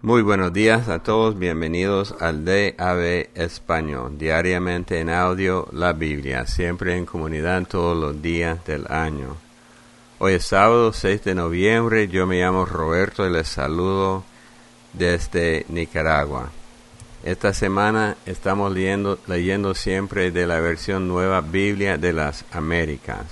Muy buenos días a todos, bienvenidos al DAB Español, diariamente en audio la Biblia, siempre en comunidad todos los días del año. Hoy es sábado 6 de noviembre, yo me llamo Roberto y les saludo desde Nicaragua. Esta semana estamos leyendo siempre de la versión Nueva Biblia de las Américas.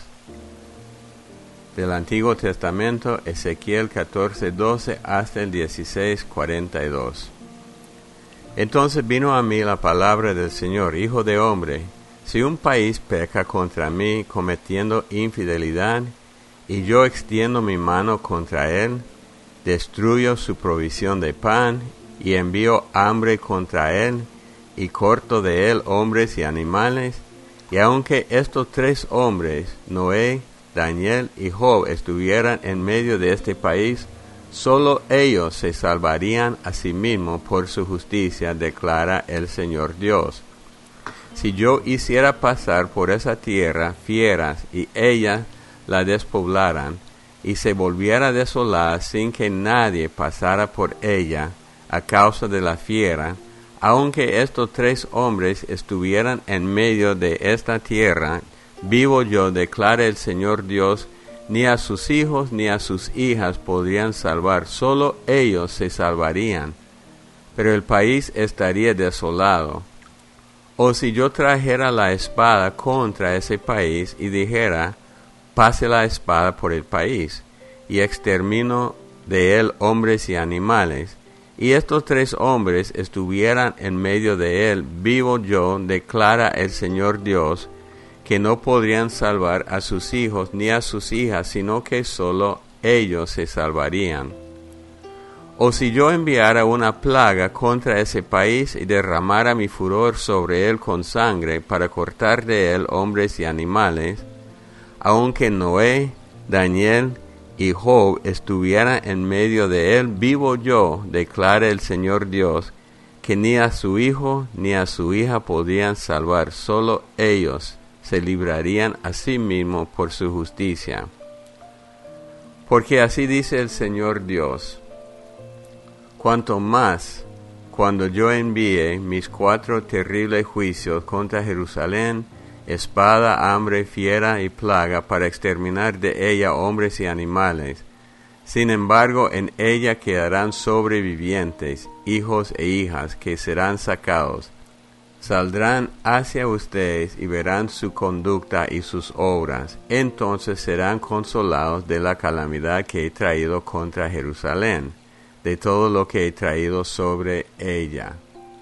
Del Antiguo Testamento, Ezequiel 14:12 hasta el 16:42. Entonces vino a mí la palabra del Señor: Hijo de hombre, si un país peca contra mí cometiendo infidelidad, y yo extiendo mi mano contra él, destruyo su provisión de pan, y envío hambre contra él, y corto de él hombres y animales, y aunque estos tres hombres, Noé, Daniel y Job, estuvieran en medio de este país, solo ellos se salvarían a sí mismos por su justicia, declara el Señor Dios. Si yo hiciera pasar por esa tierra fieras y ellas la despoblaran, y se volviera desolada sin que nadie pasara por ella a causa de la fiera, aunque estos tres hombres estuvieran en medio de esta tierra, vivo yo, declara el Señor Dios, ni a sus hijos ni a sus hijas podrían salvar, solo ellos se salvarían, pero el país estaría desolado. O si yo trajera la espada contra ese país y dijera, pase la espada por el país, y extermino de él hombres y animales, y estos tres hombres estuvieran en medio de él, vivo yo, declara el Señor Dios, que no podrían salvar a sus hijos ni a sus hijas, sino que solo ellos se salvarían. O si yo enviara una plaga contra ese país y derramara mi furor sobre él con sangre para cortar de él hombres y animales, aunque Noé, Daniel y Job estuvieran en medio de él, vivo yo, declara el Señor Dios, que ni a su hijo ni a su hija podían salvar, solo ellos se librarían a sí mismos por su justicia. Porque así dice el Señor Dios: cuanto más cuando yo envíe mis 4 terribles juicios contra Jerusalén, espada, hambre, fiera y plaga, para exterminar de ella hombres y animales. Sin embargo, en ella quedarán sobrevivientes, hijos e hijas, que serán sacados. Saldrán hacia ustedes y verán su conducta y sus obras. Entonces serán consolados de la calamidad que he traído contra Jerusalén, de todo lo que he traído sobre ella.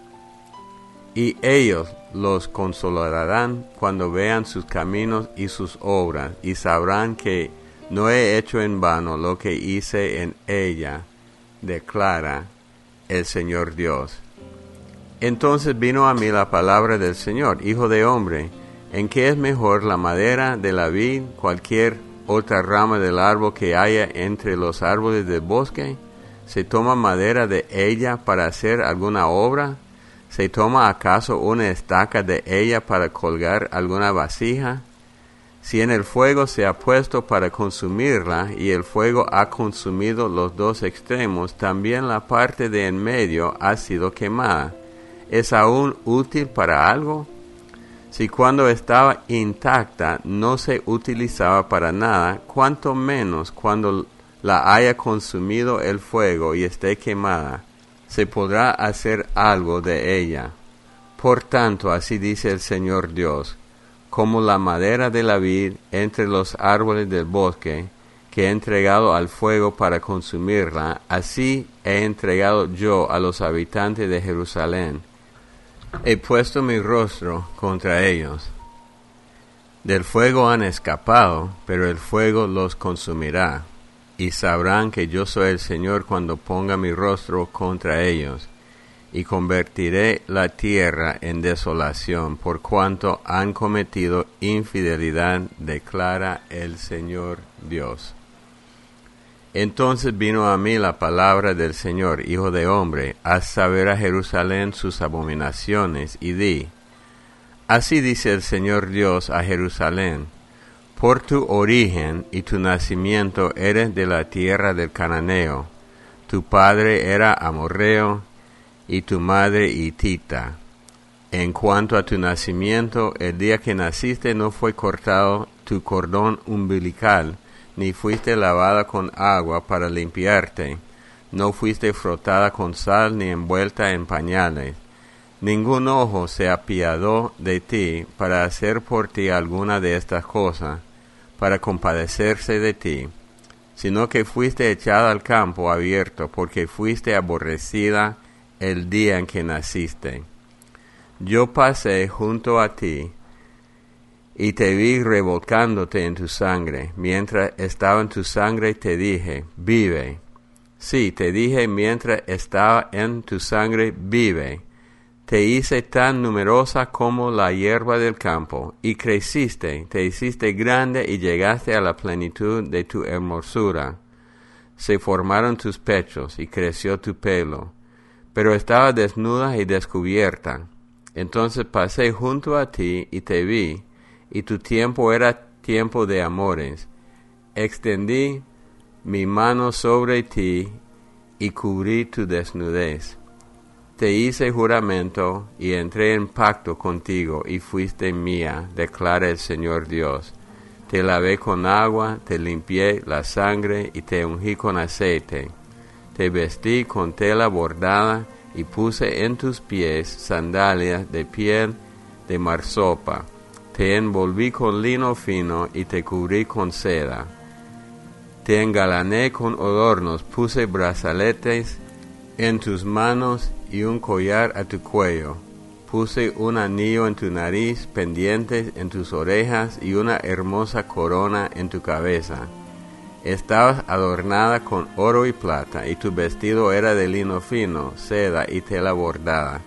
Y ellos los consolarán cuando vean sus caminos y sus obras, y sabrán que no he hecho en vano lo que hice en ella, declara el Señor Dios. Entonces vino a mí la palabra del Señor: Hijo de hombre, ¿en qué es mejor la madera de la vid, cualquier otra rama del árbol que haya entre los árboles del bosque? ¿Se toma madera de ella para hacer alguna obra? ¿Se toma acaso una estaca de ella para colgar alguna vasija? Si en el fuego se ha puesto para consumirla, y el fuego ha consumido los 2 extremos, también la parte de en medio ha sido quemada. ¿Es aún útil para algo? Si cuando estaba intacta no se utilizaba para nada, cuánto menos cuando la haya consumido el fuego y esté quemada, se podrá hacer algo de ella. Por tanto, así dice el Señor Dios: como la madera de la vid entre los árboles del bosque, que he entregado al fuego para consumirla, así he entregado yo a los habitantes de Jerusalén. He puesto mi rostro contra ellos. Del fuego han escapado, pero el fuego los consumirá. Y sabrán que yo soy el Señor cuando ponga mi rostro contra ellos, y convertiré la tierra en desolación, por cuanto han cometido infidelidad, declara el Señor Dios. Entonces vino a mí la palabra del Señor: Hijo de hombre, haz saber a Jerusalén sus abominaciones, y di: así dice el Señor Dios a Jerusalén: por tu origen y tu nacimiento eres de la tierra del cananeo, Tu padre era amorreo y tu madre hitita. En cuanto a tu nacimiento, el día que naciste no fue cortado tu cordón umbilical, ni fuiste lavada con agua para limpiarte. No fuiste frotada con sal ni envuelta en pañales. Ningún ojo se apiadó de ti para hacer por ti alguna de estas cosas, para compadecerse de ti, sino que fuiste echada al campo abierto, porque fuiste aborrecida el día en que naciste. Yo pasé junto a ti, y te vi revolcándote en tu sangre. Mientras estaba en tu sangre te dije, vive. Sí, te dije mientras estaba en tu sangre, vive. Te hice tan numerosa como la hierba del campo, y creciste, te hiciste grande y llegaste a la plenitud de tu hermosura. Se formaron tus pechos y creció tu pelo, pero estaba desnuda y descubierta. Entonces pasé junto a ti y te vi, y tu tiempo era tiempo de amores. Extendí mi mano sobre ti y cubrí tu desnudez. Te hice juramento y entré en pacto contigo y fuiste mía, declara el Señor Dios. Te lavé con agua, te limpié la sangre y te ungí con aceite. Te vestí con tela bordada y puse en tus pies sandalias de piel de marsopa. Te envolví con lino fino y te cubrí con seda. Te engalané con adornos, puse brazaletes en tus manos y un collar a tu cuello. Puse un anillo en tu nariz, pendientes en tus orejas y una hermosa corona en tu cabeza. Estabas adornada con oro y plata, y tu vestido era de lino fino, seda y tela bordada.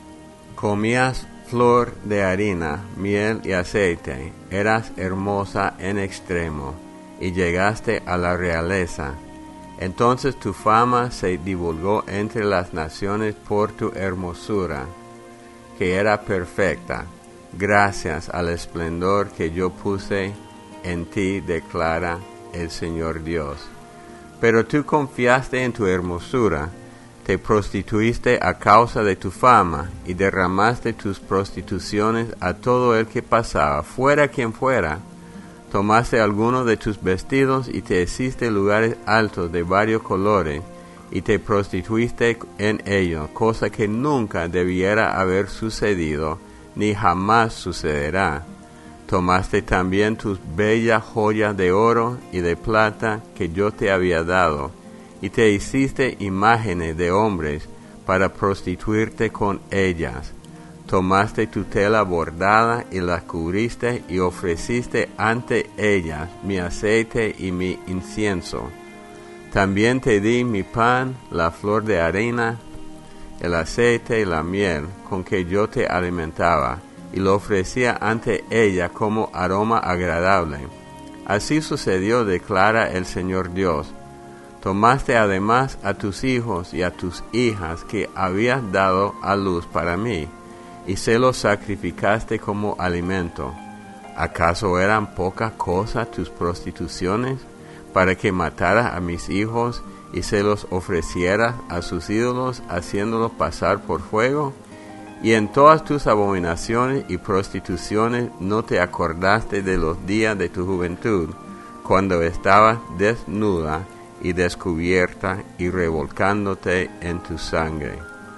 Comías flor de harina, miel y aceite. Eras hermosa en extremo, y llegaste a la realeza. Entonces tu fama se divulgó entre las naciones por tu hermosura, que era perfecta, gracias al esplendor que yo puse en ti, declara el Señor Dios. Pero tú confiaste en tu hermosura, te prostituiste a causa de tu fama, y derramaste tus prostituciones a todo el que pasaba, fuera quien fuera. Tomaste algunos de tus vestidos y te hiciste lugares altos de varios colores, y te prostituiste en ellos, cosa que nunca debiera haber sucedido, ni jamás sucederá. Tomaste también tus bellas joyas de oro y de plata que yo te había dado, y te hiciste imágenes de hombres para prostituirte con ellas. Tomaste tu tela bordada y la cubriste y ofreciste ante ellas mi aceite y mi incienso. También te di mi pan, la flor de harina, el aceite y la miel con que yo te alimentaba, y lo ofrecía ante ella como aroma agradable. Así sucedió, declara el Señor Dios. Tomaste además a tus hijos y a tus hijas que habías dado a luz para mí, y se los sacrificaste como alimento. ¿Acaso eran poca cosa tus prostituciones, para que mataras a mis hijos y se los ofrecieras a sus ídolos, haciéndolos pasar por fuego? Y en todas tus abominaciones y prostituciones no te acordaste de los días de tu juventud, cuando estabas desnuda y descubierta y revolcándote en tu sangre.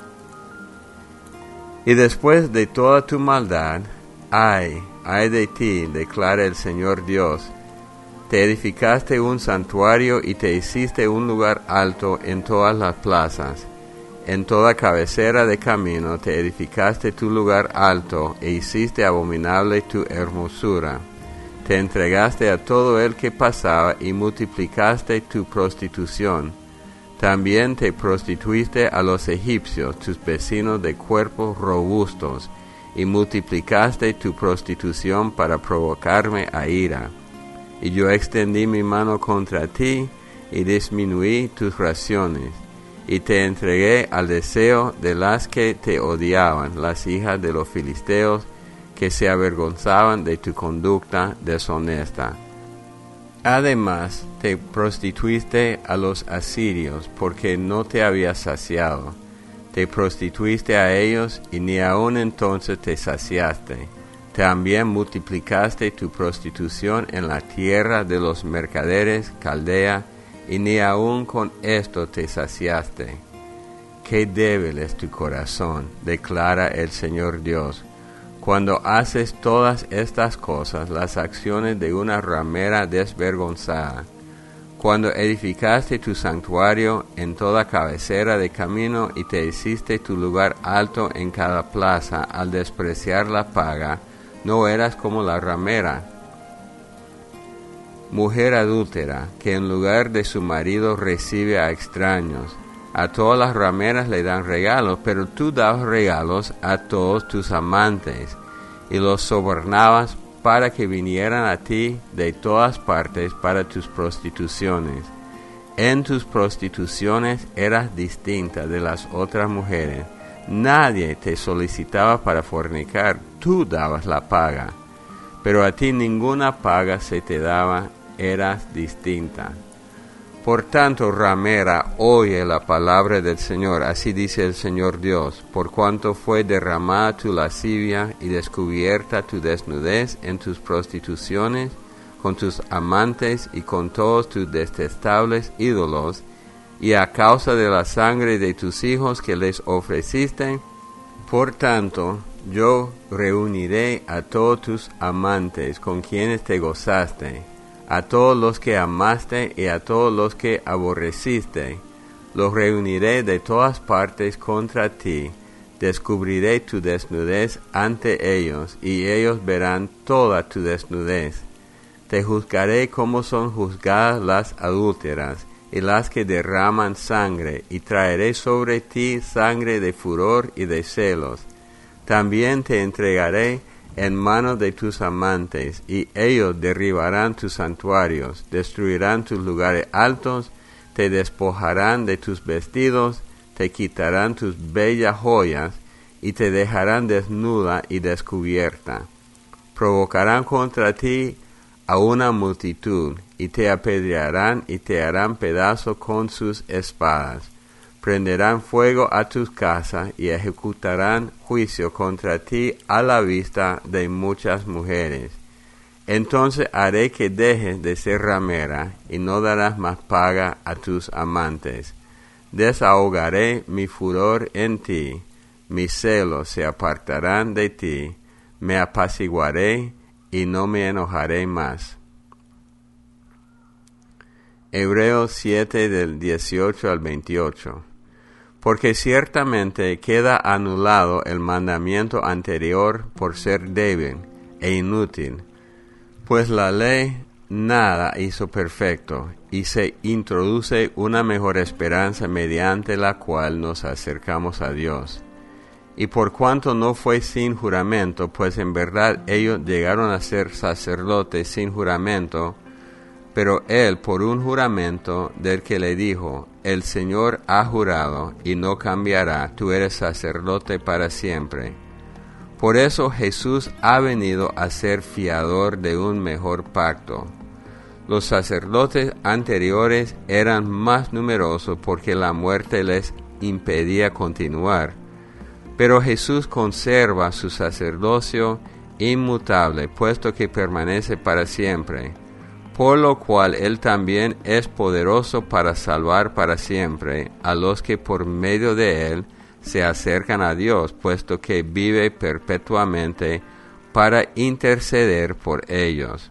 Y después de toda tu maldad, ay de ti, declara el Señor Dios. Te edificaste un santuario y te hiciste un lugar alto en todas las plazas. En toda cabecera de camino te edificaste tu lugar alto e hiciste abominable tu hermosura. Te entregaste a todo el que pasaba y multiplicaste tu prostitución. También te prostituiste a los egipcios, tus vecinos de cuerpos robustos, y multiplicaste tu prostitución para provocarme a ira. Y yo extendí mi mano contra ti y disminuí tus raciones, y te entregué al deseo de las que te odiaban, las hijas de los filisteos, que se avergonzaban de tu conducta deshonesta. Además, te prostituiste a los asirios, porque no te habías saciado. Te prostituiste a ellos, y ni aun entonces te saciaste. También multiplicaste tu prostitución en la tierra de los mercaderes Caldea, y ni aun con esto te saciaste. Qué débil es tu corazón, declara el Señor Dios, cuando haces todas estas cosas, las acciones de una ramera desvergonzada. Cuando edificaste tu santuario en toda cabecera de camino y te hiciste tu lugar alto en cada plaza, al despreciar la paga, no eras como la ramera, mujer adúltera, que en lugar de su marido recibe a extraños. A todas las rameras le dan regalos, pero tú dabas regalos a todos tus amantes, y los sobornabas para que vinieran a ti de todas partes para tus prostituciones. En tus prostituciones eras distinta de las otras mujeres. Nadie te solicitaba para fornicar, tú dabas la paga. Pero a ti ninguna paga se te daba, eras distinta. Por tanto, ramera, oye la palabra del Señor, así dice el Señor Dios, por cuanto fue derramada tu lascivia y descubierta tu desnudez en tus prostituciones, con tus amantes y con todos tus detestables ídolos, y a causa de la sangre de tus hijos que les ofreciste, por tanto, yo reuniré a todos tus amantes con quienes te gozaste, a todos los que amaste y a todos los que aborreciste, los reuniré de todas partes contra ti, descubriré tu desnudez ante ellos, y ellos verán toda tu desnudez. Te juzgaré como son juzgadas las adúlteras, y las que derraman sangre, y traeré sobre ti sangre de furor y de celos. También te entregaré en manos de tus amantes, y ellos derribarán tus santuarios, destruirán tus lugares altos, te despojarán de tus vestidos, te quitarán tus bellas joyas, y te dejarán desnuda y descubierta. Provocarán contra ti a una multitud, y te apedrearán y te harán pedazo con sus espadas. Prenderán fuego a tus casas y ejecutarán juicio contra ti a la vista de muchas mujeres. Entonces haré que dejes de ser ramera y no darás más paga a tus amantes. Desahogaré mi furor en ti, mis celos se apartarán de ti, me apaciguaré y no me enojaré más. Hebreos 7 del 18 al 28. Porque ciertamente queda anulado el mandamiento anterior por ser débil e inútil, pues la ley nada hizo perfecto, y se introduce una mejor esperanza mediante la cual nos acercamos a Dios. Y por cuanto no fue sin juramento, pues en verdad ellos llegaron a ser sacerdotes sin juramento, pero él por un juramento del que le dijo, el Señor ha jurado y no cambiará, tú eres sacerdote para siempre. Por eso Jesús ha venido a ser fiador de un mejor pacto. Los sacerdotes anteriores eran más numerosos porque la muerte les impedía continuar, pero Jesús conserva su sacerdocio inmutable, puesto que permanece para siempre. Por lo cual Él también es poderoso para salvar para siempre a los que por medio de Él se acercan a Dios, puesto que vive perpetuamente para interceder por ellos.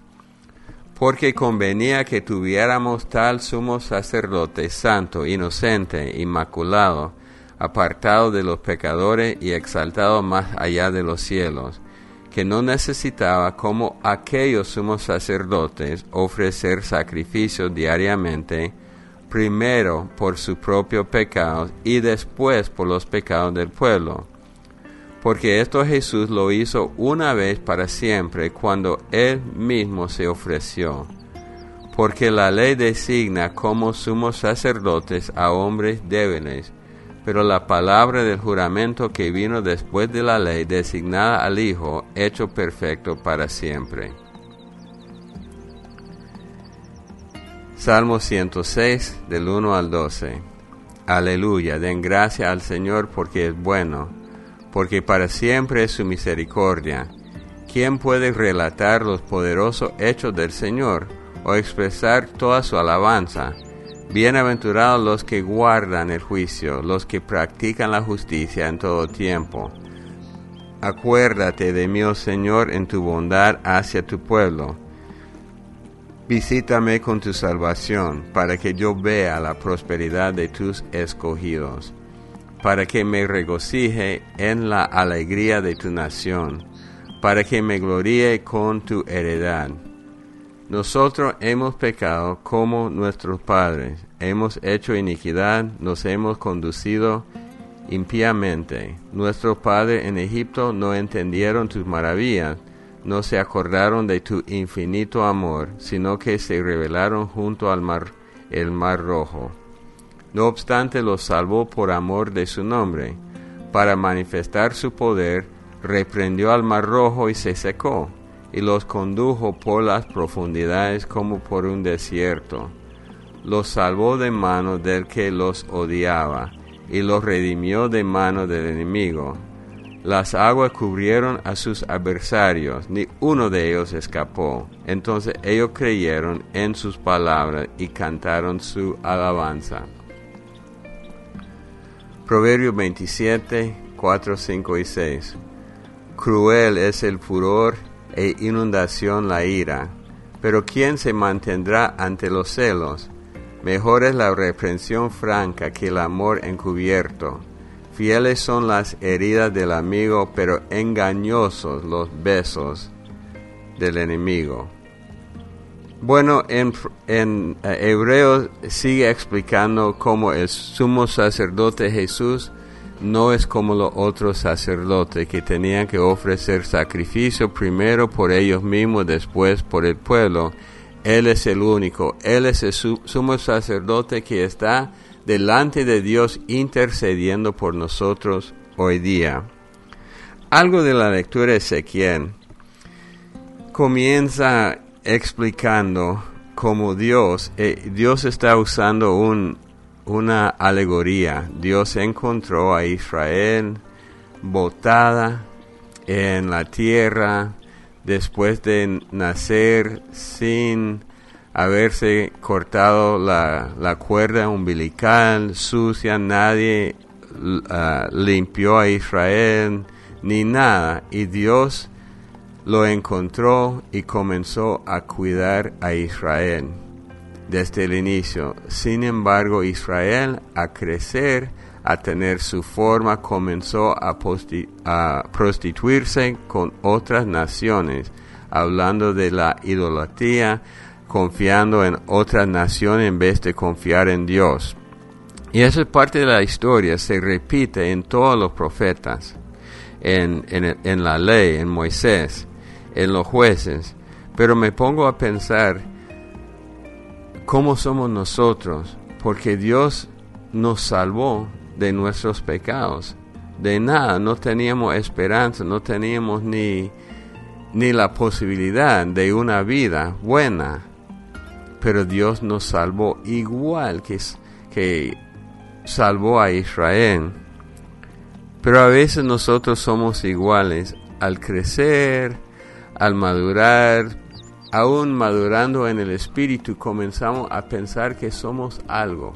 Porque convenía que tuviéramos tal sumo sacerdote santo, inocente, inmaculado, apartado de los pecadores y exaltado más allá de los cielos, que no necesitaba, como aquellos sumos sacerdotes, ofrecer sacrificios diariamente, primero por su propio pecado y después por los pecados del pueblo. Porque esto Jesús lo hizo una vez para siempre, cuando Él mismo se ofreció. Porque la ley designa como sumos sacerdotes a hombres débiles, pero la palabra del juramento que vino después de la ley designada al Hijo, hecho perfecto para siempre. Salmo 106, del 1 al 12. Aleluya, den gracia al Señor porque es bueno, porque para siempre es su misericordia. ¿Quién puede relatar los poderosos hechos del Señor o expresar toda su alabanza? Bienaventurados los que guardan el juicio, los que practican la justicia en todo tiempo. Acuérdate de mí, oh Señor, en tu bondad hacia tu pueblo. Visítame con tu salvación, para que yo vea la prosperidad de tus escogidos, para que me regocije en la alegría de tu nación, para que me gloríe con tu heredad. Nosotros hemos pecado como nuestros padres, hemos hecho iniquidad, nos hemos conducido impíamente. Nuestros padres en Egipto no entendieron tus maravillas, no se acordaron de tu infinito amor, sino que se rebelaron junto al mar, el mar rojo. No obstante, los salvó por amor de su nombre. Para manifestar su poder, reprendió al mar rojo y se secó, y los condujo por las profundidades como por un desierto. Los salvó de mano del que los odiaba, y los redimió de mano del enemigo. Las aguas cubrieron a sus adversarios, ni uno de ellos escapó. Entonces ellos creyeron en sus palabras y cantaron su alabanza. Proverbios 27, 4, 5 y 6. Cruel es el furor e inundación la ira, pero ¿quién se mantendrá ante los celos? Mejor es la reprensión franca que el amor encubierto. Fieles son las heridas del amigo, pero engañosos los besos del enemigo. Bueno, en Hebreos sigue explicando cómo el sumo sacerdote Jesús no es como los otros sacerdotes que tenían que ofrecer sacrificio primero por ellos mismos, después por el pueblo. Él es el único, Él es el sumo sacerdote que está delante de Dios intercediendo por nosotros hoy día. Algo de la lectura de Ezequiel comienza explicando cómo Dios está usando una alegoría. Dios encontró a Israel botada en la tierra después de nacer sin haberse cortado la cuerda umbilical, sucia, nadie limpió a Israel ni nada, y Dios lo encontró y comenzó a cuidar a Israel desde el inicio. Sin embargo, Israel, a crecer, a tener su forma, comenzó a prostituirse con otras naciones, hablando de la idolatría, confiando en otras naciones en vez de confiar en Dios. Y eso es parte de la historia, se repite en todos los profetas, en la ley, en Moisés, en los jueces. Pero me pongo a pensar cómo somos nosotros, porque Dios nos salvó de nuestros pecados. De nada, no teníamos esperanza, no teníamos ni la posibilidad de una vida buena. Pero Dios nos salvó igual que salvó a Israel. Pero a veces nosotros somos iguales. Al crecer, al madurar, aún madurando en el espíritu, comenzamos a pensar que somos algo,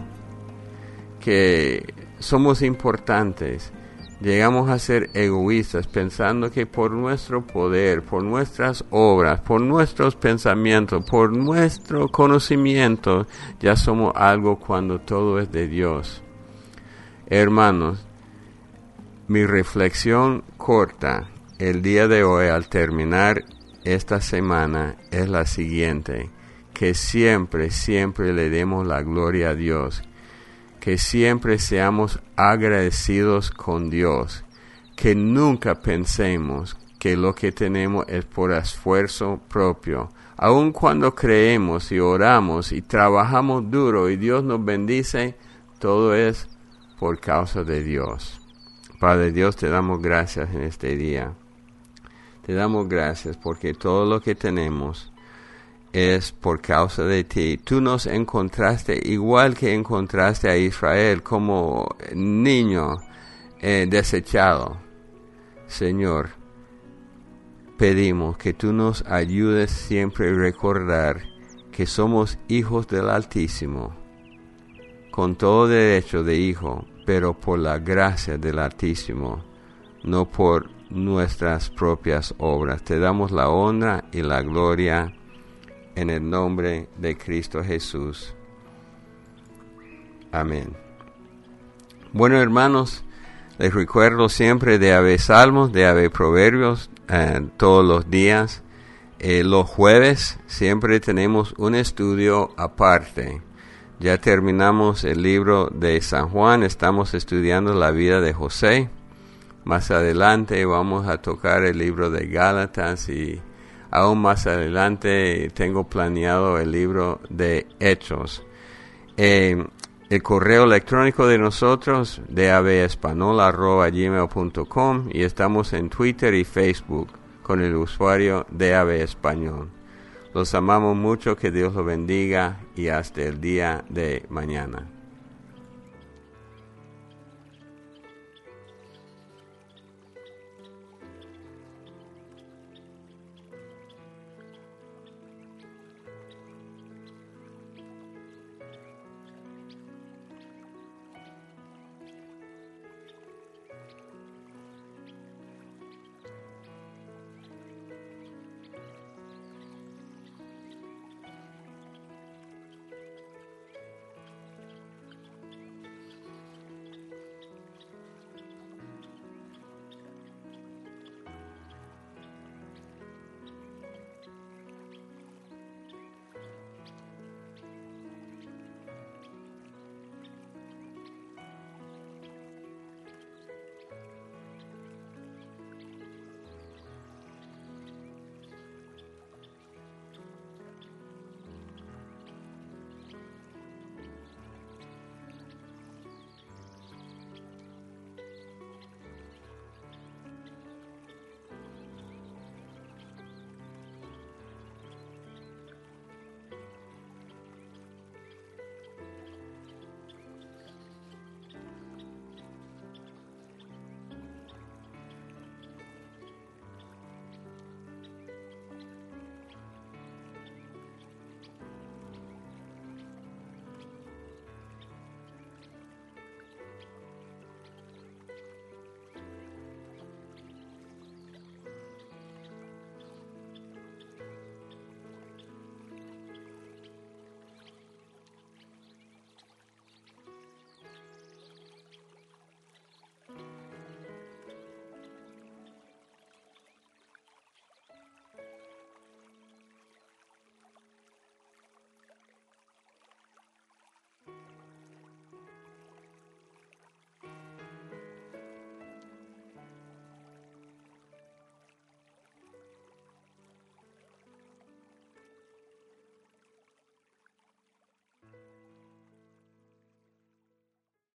que somos importantes. Llegamos a ser egoístas, pensando que por nuestro poder, por nuestras obras, por nuestros pensamientos, por nuestro conocimiento, ya somos algo cuando todo es de Dios. Hermanos, mi reflexión corta el día de hoy al terminar esta semana es la siguiente: que siempre le demos la gloria a Dios, que siempre seamos agradecidos con Dios, que nunca pensemos que lo que tenemos es por esfuerzo propio. Aun cuando creemos y oramos y trabajamos duro y Dios nos bendice, todo es por causa de Dios. Padre Dios, te damos gracias en este día. Te damos gracias porque todo lo que tenemos es por causa de ti. Tú nos encontraste igual que encontraste a Israel como niño desechado. Señor, pedimos que tú nos ayudes siempre a recordar que somos hijos del Altísimo, con todo derecho de hijo, pero por la gracia del Altísimo, no por nuestras propias obras. Te damos la honra y la gloria en el nombre de Cristo Jesús. Amén. Bueno, hermanos, les recuerdo siempre de haber salmos, de haber proverbios todos los días. Los jueves siempre tenemos un estudio aparte. Ya terminamos el libro de San Juan, estamos estudiando la vida de José. Más adelante vamos a tocar el libro de Gálatas y aún más adelante tengo planeado el libro de Hechos. El correo electrónico de nosotros, davespanol@gmail.com, y estamos en Twitter y Facebook con el usuario DAB Español. Los amamos mucho, que Dios los bendiga y hasta el día de mañana.